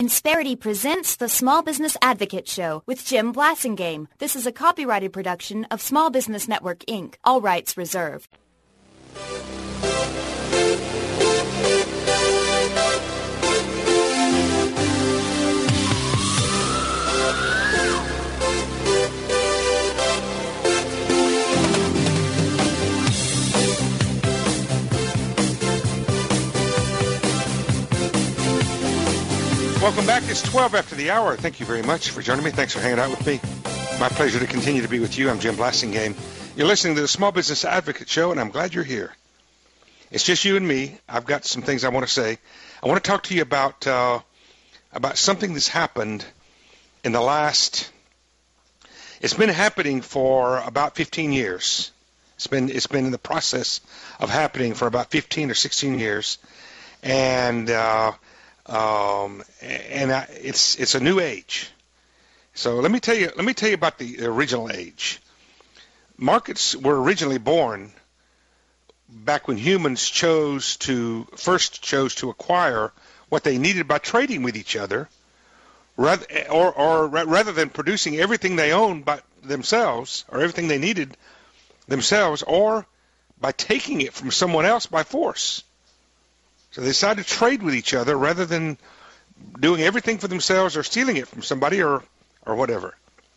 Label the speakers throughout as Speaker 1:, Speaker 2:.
Speaker 1: Insperity presents the Small Business Advocate Show with Jim Blasingame. This is a copyrighted production of Small Business Network, Inc., all rights reserved.
Speaker 2: Welcome back. It's 12 after the hour. Thank you very much for joining me. Thanks for hanging out with me. My pleasure to continue to be with you. I'm Jim Blasingame. You're listening to the Small Business Advocate Show, and I'm glad you're here. It's just you and me. I've got some things I want to say. I want to talk to you about something that's happened in the last. It's been happening for about 15 years. It's been in the process of happening for about 15 or 16 years, and it's a new age. So let me tell you about the original age. Markets were originally born back when humans first chose to acquire what they needed by trading with each other, rather than producing everything they owned by themselves or everything they needed themselves, or by taking it from someone else by force. So they decided to trade with each other rather than doing everything for themselves or stealing it from somebody or whatever.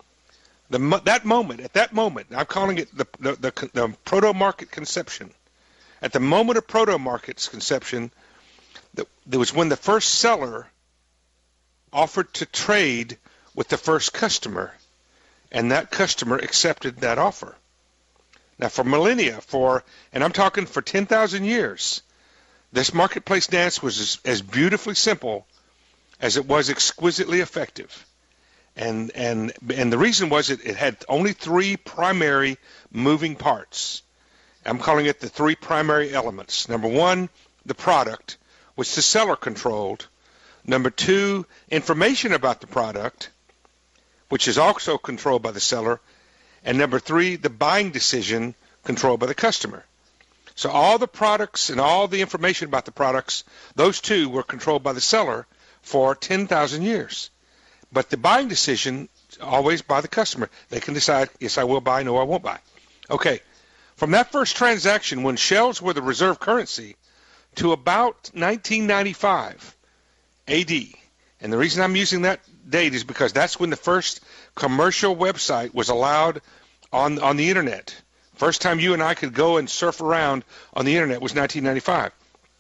Speaker 2: At that moment, I'm calling it the proto-market conception. At the moment of proto-market's conception, there was when the first seller offered to trade with the first customer, and that customer accepted that offer. Now, for millennia, and I'm talking for 10,000 years, this marketplace dance was as beautifully simple as it was exquisitely effective. And the reason was it had only three primary moving parts. I'm calling it the three primary elements. Number one, the product, which the seller controlled. Number two, information about the product, which is also controlled by the seller. And number three, the buying decision controlled by the customer. So all the products and all the information about the products, those two were controlled by the seller for 10,000 years. But the buying decision, always by the customer. They can decide, yes, I will buy, no, I won't buy. Okay, from that first transaction, when shells were the reserve currency, to about 1995 AD, and the reason I'm using that date is because that's when the first commercial website was allowed on the Internet. First time you and I could go and surf around on the Internet was 1995.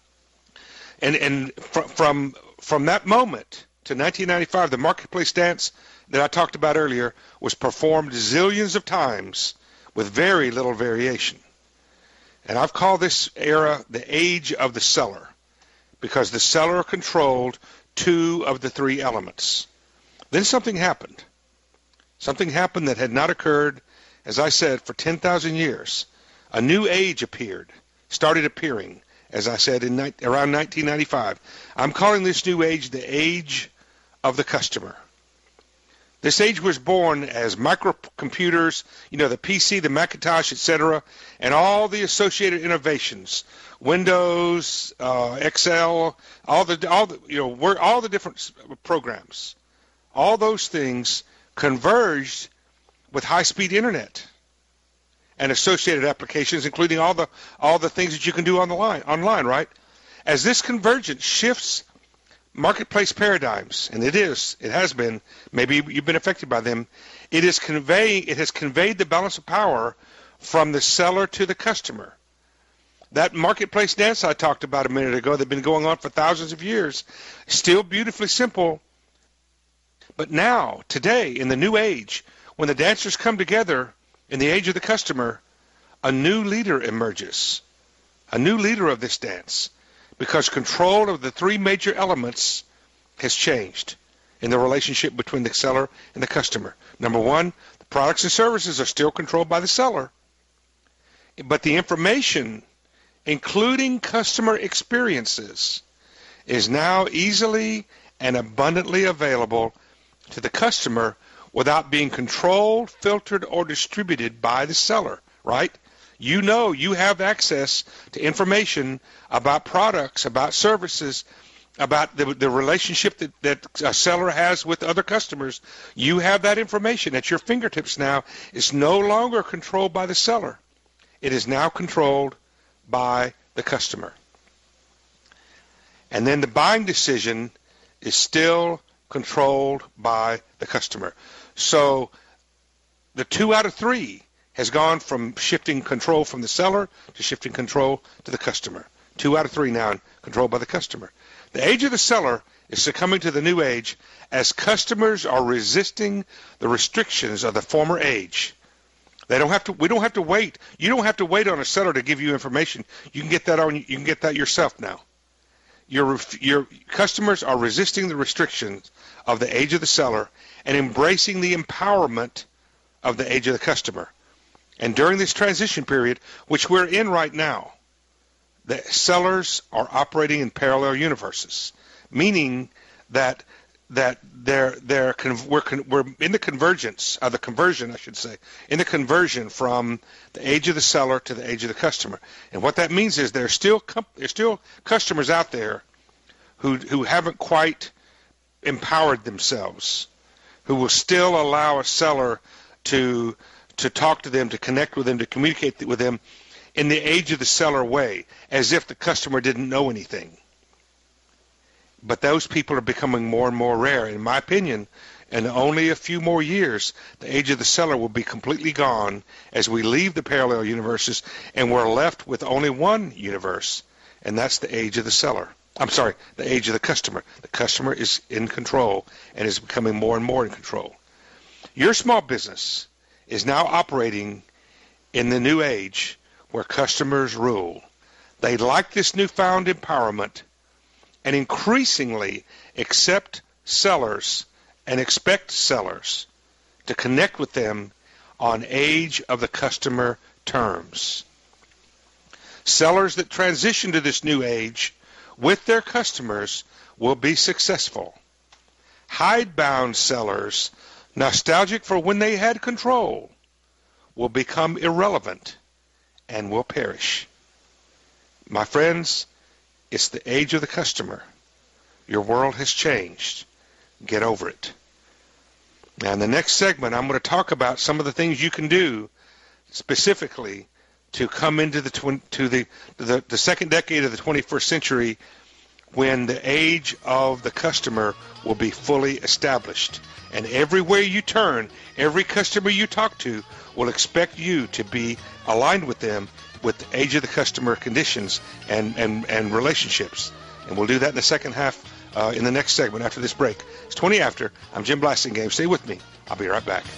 Speaker 2: And from that moment to 1995, the marketplace dance that I talked about earlier was performed zillions of times with very little variation. And I've called this era the age of the seller, because the seller controlled two of the three elements. Then something happened. Something happened that had not occurred, as I said, for 10,000 years. A new age started appearing, as I said, around 1995. I'm calling this new age the age of the customer. This age was born as microcomputers, the PC, the Macintosh, etc., and all the associated innovations, Windows, Excel, all the different programs. All those things converged with high-speed internet and associated applications, including all the things that you can do online, right? As this convergence shifts marketplace paradigms, and it has been, maybe you've been affected by them, it has conveyed the balance of power from the seller to the customer. That marketplace dance I talked about a minute ago, that's been going on for thousands of years, still beautifully simple, but now, today, in the new age, when the dancers come together in the age of the customer, a new leader emerges, a new leader of this dance, because control of the three major elements has changed in the relationship between the seller and the customer. Number one, the products and services are still controlled by the seller, but the information, including customer experiences, is now easily and abundantly available to the customer without being controlled, filtered, or distributed by the seller, right? You have access to information about products, about services, about the relationship that a seller has with other customers, you have that information at your fingertips now. It's no longer controlled by the seller. It is now controlled by the customer. And then the buying decision is still controlled by the customer. So the 2 out of 3 has gone from shifting control from the seller to shifting control to the customer. 2 out of 3 now controlled by the customer. The age of the seller is succumbing to the new age as customers are resisting the restrictions of the former age. We don't have to wait. You don't have to wait on a seller to give you information. You can get that yourself now. Your customers are resisting the restrictions of the age of the seller and embracing the empowerment of the age of the customer. And during this transition period, which we're in right now, the sellers are operating in parallel universes, meaning that we're in the conversion, I should say, in the conversion from the age of the seller to the age of the customer. And what that means is there's still customers out there who haven't quite empowered themselves, who will still allow a seller to talk to them, to connect with them, to communicate with them in the age of the seller way, as if the customer didn't know anything. But those people are becoming more and more rare. In my opinion, in only a few more years, the age of the seller will be completely gone as we leave the parallel universes and we're left with only one universe, and that's the age of the seller. The age of the customer. The customer is in control and is becoming more and more in control. Your small business is now operating in the new age where customers rule. They like this newfound empowerment and increasingly accept sellers and expect sellers to connect with them on age of the customer terms. Sellers that transition to this new age with their customers will be successful. Hidebound sellers, nostalgic for when they had control, will become irrelevant and will perish. My friends, it's the age of the customer. Your world has changed. Get over it. Now, in the next segment, I'm going to talk about some of the things you can do specifically to come into the second decade of the 21st century, when the age of the customer will be fully established. And everywhere you turn, every customer you talk to will expect you to be aligned with them with the age of the customer conditions and relationships. And we'll do that in the second half, in the next segment after this break. It's 20 after. I'm Jim Blasingame. Stay with me. I'll be right back.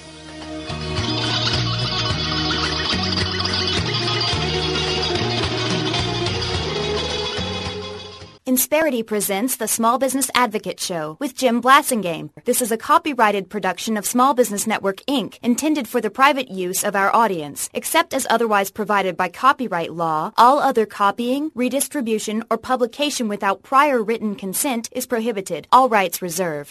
Speaker 1: Insperity presents the Small Business Advocate Show with Jim Blasingame. This is a copyrighted production of Small Business Network, Inc., intended for the private use of our audience. Except as otherwise provided by copyright law, all other copying, redistribution, or publication without prior written consent is prohibited. All rights reserved.